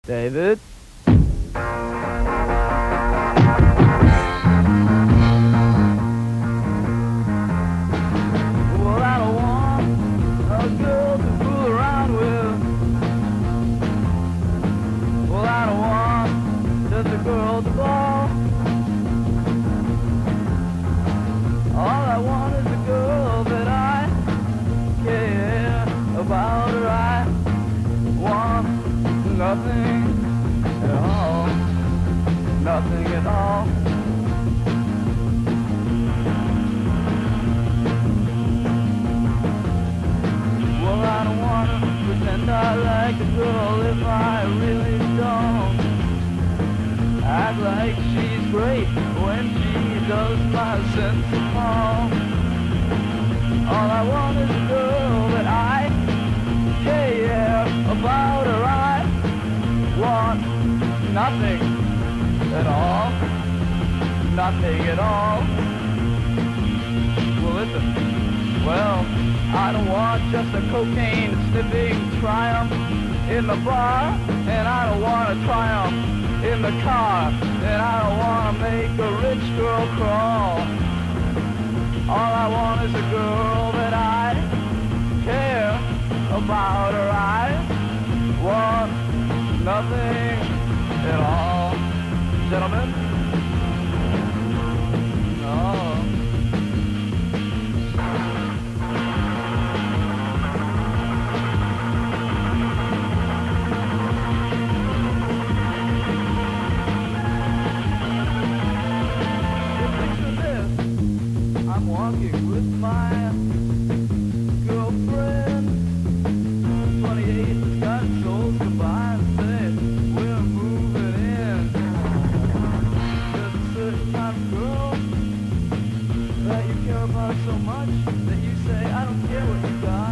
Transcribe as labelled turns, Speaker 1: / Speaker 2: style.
Speaker 1: David? Well, I don't want a girl to fool around with. Well, I don't want just a girl to ball. All I want is a girl that I care about her. I want nothing at all, nothing at all. Well, I don't wanna pretend I like a girl if I really don't. Act like she's great when she does my sense of home. All I want is a girl that I care about her. I want nothing at all, nothing at all. Well, listen, well, I don't want just a cocaine sniffing triumph in the bar, and I don't want a triumph in the car, and I don't want to make a rich girl crawl. All I want is a girl that I care about her. I want nothing at all. Gentlemen? No. I'm walking with my girlfriend. 28 has got souls combined. Say we're moving in. There's a certain kind of girl that you care about so much that you say, I don't care what you got.